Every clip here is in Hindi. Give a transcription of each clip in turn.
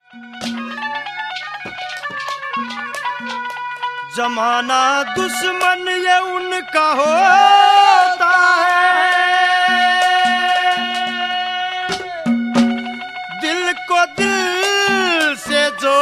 जमाना दुश्मन ये उनका होता है, दिल को दिल से जो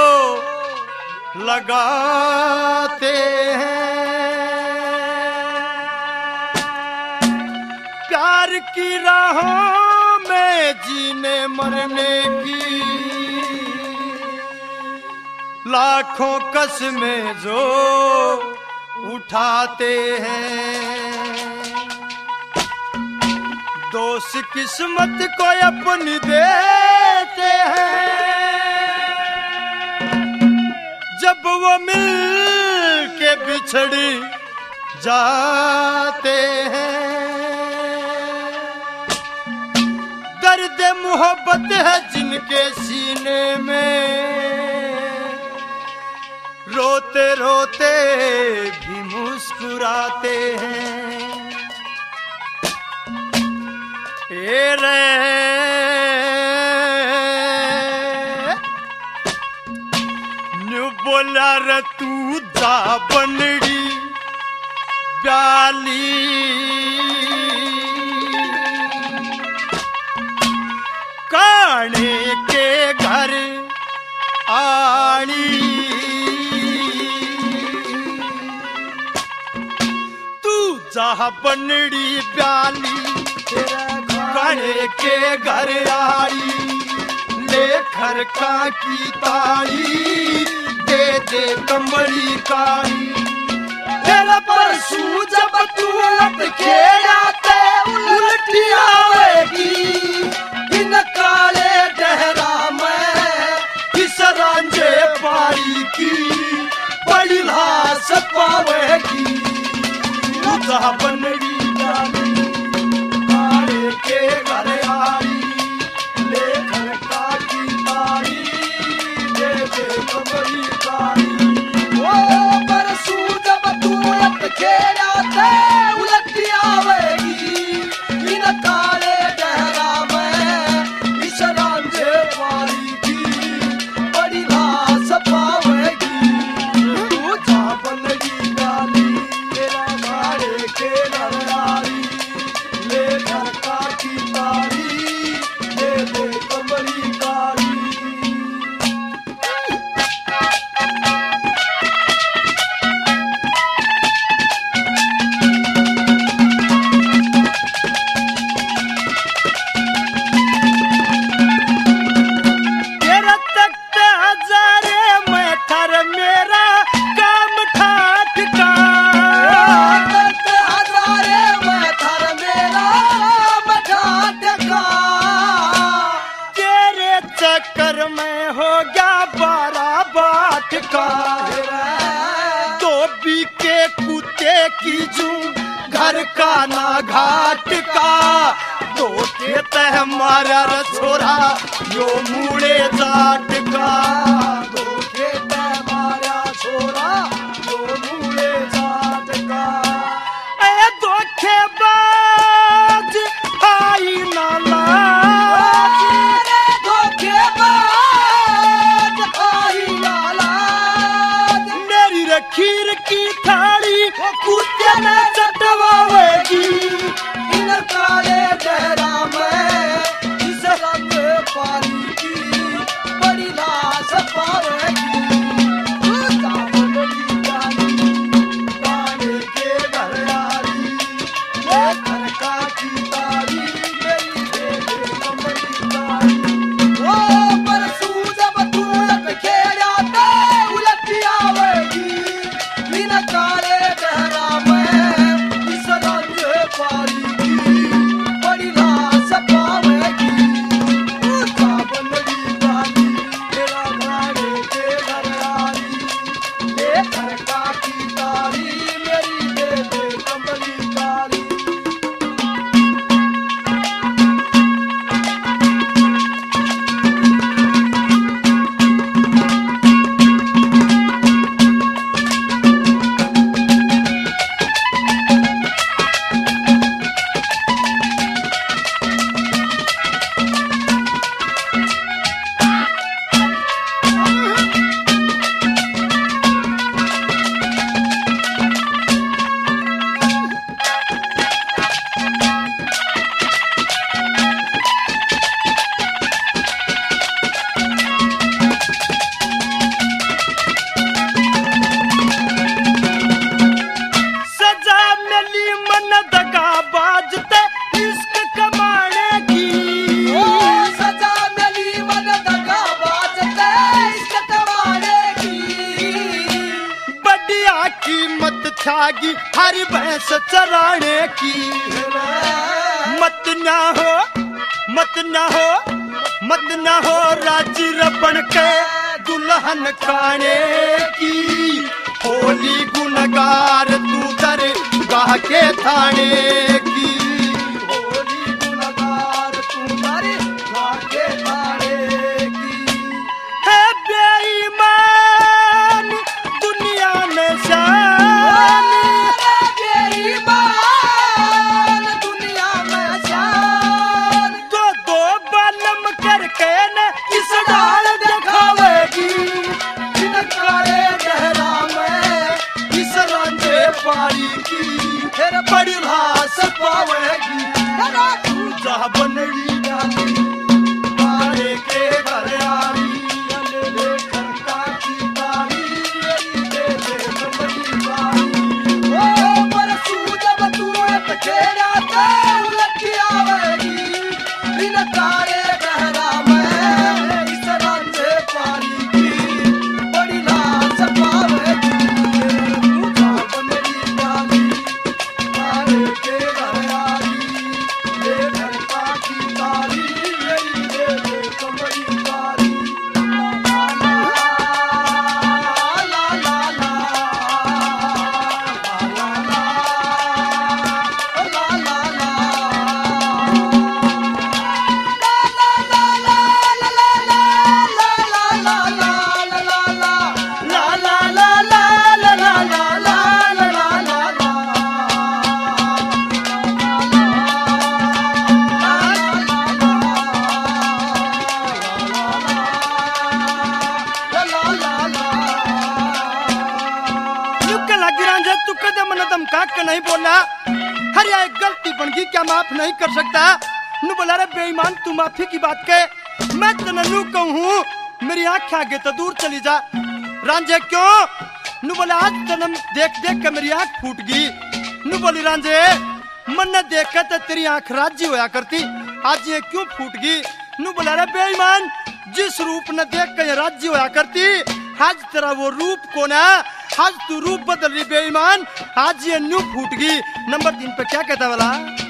लगाते हैं, प्यार की राहों में जीने मरने की लाखों कसमें जो उठाते हैं, दोस्त किस्मत को अपनी देते हैं, जब वो मिल के बिछड़ जाते हैं। दर्द मोहब्बत है जिनके सीने में, रोते रोते भी मुस्कुराते हैं। ए रे न्यू बोला रे तू जा बनड़ी प्याली, काने के घर आनी, जहाँ बनड़ी प्याली काने के घर आई, लेकर का की ताड़ी दे दे कमरी काली। तेरा परसू जब तू लटके आते उल्टी आवेगी, इन काले डहरा में इस रांझे पारी की बड़ी लाश पावेगी। जहाँ बनड़ी डाली काले के घर आई, लेकर का की तारी दे दे कमरी काली। ओ परसू जब तू लटके आते उलटी आवेगी, इन काले डहरा में इस रांझे पारी की बड़ी लाश पावेगी। तू जहाँ बनड़ी डाली के घर आई, लेकर का की तारी दे दे कमरी काली। तेरा तख्त हजारे मैं थर मेरा काम ठाठ का, चक्कर में हो गया 12 बाट का। धोबी के कुत्ते की जू घर का ना घाट का, दो के तह मारा रछोरा यो मुड़े जाट का, दो के तह मारा छोरा यो मुड़े जाट का। ए धोखेबाज आई ना लाज, खीर की थाली कुत्ते ने चटवावेगी, इन काले डहरा में इस रंग पानी की बैठागी हरी भैंस चराने की। मत ना हो मत ना हो मत ना हो राजी रबन के दुल्हन खाने की। होली गुनगार तू दर गाह के थाने की। होली गुनगार तू दर गाह के थाने की। है बेईमान दुनिया में शान, बेईमान दुनिया में शान। दो बालम करके न किस डाल दिखावेगी। काले गहरा में इस रांझे पारी की। फिर बड़ी लाश पावेगी तू जा बनड़ी डाली। काले के घर आई ले ले करका की तारी दे दे बड़ी बारी। ओ परसू जब तू खेड़ा ते उलट आवेगी। इन काले गहरा में इस रांझे पारी की। बड़ी लाश पावेगी तू जा बनड़ी डाली। काले के घर आई ले करका की तारी दे दे बड़ी बारी। ला ला ला तू कदम नदम काट के नहीं बोला। हर या एक गलती बन गई क्या माफ नहीं कर सकता। नु बोला रे बेईमान तू माफी की बात के। मैं तने नु कहूँ मेरी आँख आगे तो दूर चली जा। रांझे क्यों? नु बोला आज जन्म देख देख के मेरी आँख फूट गई। नु बोली रांझे मन ने देखा तो तेरी आँख राज्य होया करती, आज ये क्यों फूट गई। नु बोला रे बेईमान जिस रूप ने देख के ये राज्य होया करती, आज तेरा वो रूप कौन है। आज तू रूप बदल रही बेईमान, आज ये न्यू फूट गई। नंबर 3 पे क्या कहता वाला।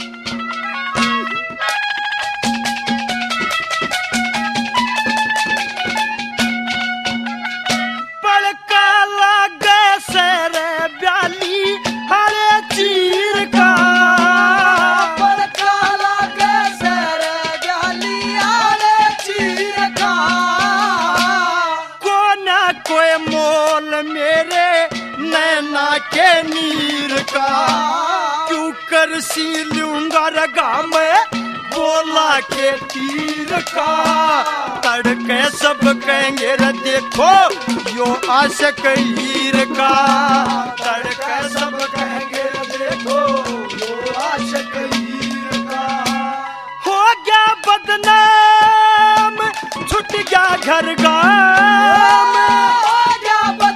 पड़का लगे सर ब्याली हरे चीर का। पड़का लगे सर ब्याली हरे चीर का। कोना कोई मोल मेरे नैना के नीर का। क्यों कर सी लूंगा रगा में बोला के तीर का। तड़के सब कहेंगे रे देखो यो आशिक हीर का। तड़के सब कहेंगे रे देखो यो आशिक हीर का। हो गया बदनाम छुट गया घर गाम। हो गया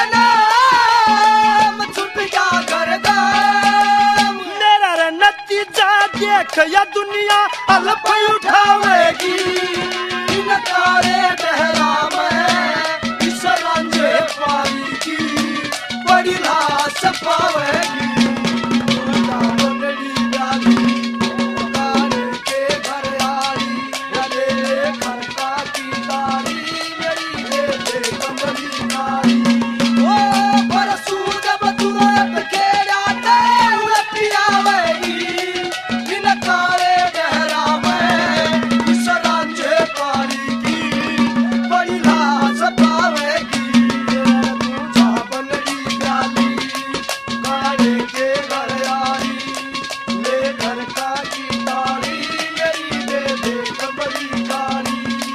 बदनाम छुट गया घर गाम। मेरा रे नतीजा देख या दुनिया अलप उठावेगी। इन काले गहरा में इस रांझे पारी की। बड़ी लाश पावेगी तू जा बनड़ी डाली। काले के घर आई ले ले करका की तारी मेरी दे दे बड़ी बारी। ओ परसू जब तू खेड़ा ते उलट आवेगी। इन काले गहरा में इस रांझे पारी की। बड़ी लाश पावेगी तू जा बनड़ी डाली। काले के घर आई ले करका की तारी मेरी दे दे बड़ी बारी।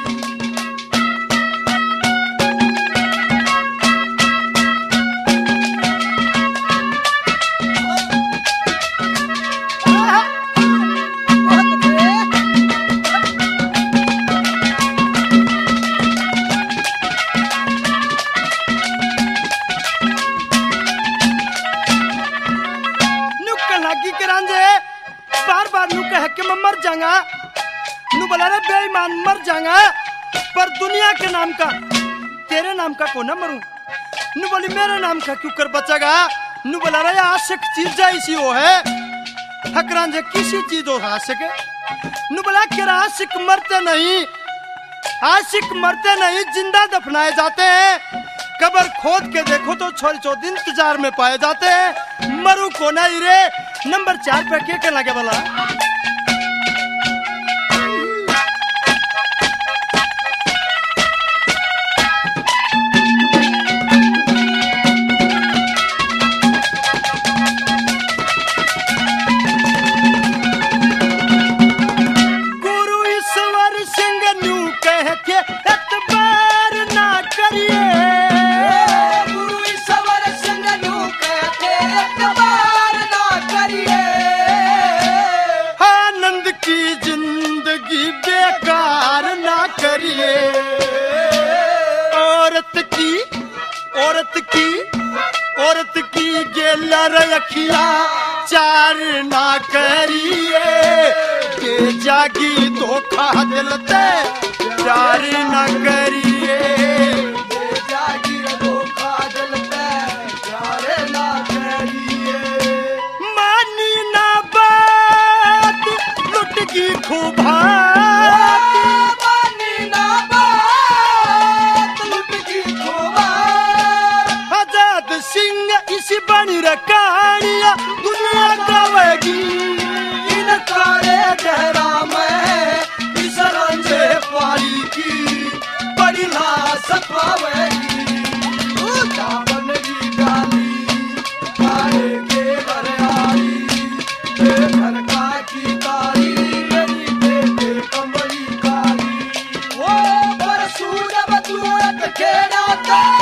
बार बार नु कह के मैं मर जाऊंगा। नु बोला रे बेईमान मर जाऊंगा पर दुनिया के नाम का तेरे नाम का को न मरूं। नु बोली मेरे नाम का क्यों कर बचेगा। नु बोला रे आशिक चीज ऐसी हो है हकरां जे किसी चीज हो आशिक नु बोला कि आशिक मरते नहीं, आशिक मरते नहीं, जिंदा दफनाए जाते हैं। कब्र खोद के देखो तो छोरी चौथ इंतजार में पाए जाते हैं। मरु को नहीं रे। नंबर 4 पे क्या कहना के बोला औरत की गेलर अखिया चार ना करिए के जागी धोखा दिलते चार ना करिए के जागी धोखा दिलते चार ना करिए। मानी ना बात लुट की खूबा इसी बनी रकानिया दुनिया गवेगी इन काले गहरा में इस रंजे पाली की बड़ी लाश पावेगी बनगी गाली काले के बरयाली घर का की तारी मेरी बेटे कमली काली वो परसू जब तू एक खेड़ा